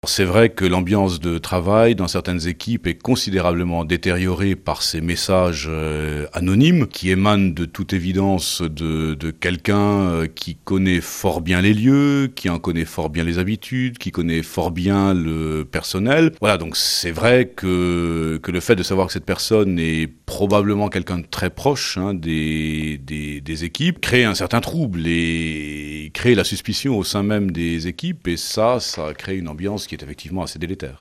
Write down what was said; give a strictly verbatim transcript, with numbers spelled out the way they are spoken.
C'est vrai que l'ambiance de travail dans certaines équipes est considérablement détériorée par ces messages euh, anonymes qui émanent de toute évidence de, de quelqu'un euh, qui connaît fort bien les lieux, qui en connaît fort bien les habitudes, qui connaît fort bien le personnel. Voilà, donc c'est vrai que, que le fait de savoir que cette personne est probablement quelqu'un de très proche hein, des, des, des équipes crée un certain trouble et crée la suspicion au sein même des équipes et ça, ça crée une ambiance qui est effectivement assez délétère.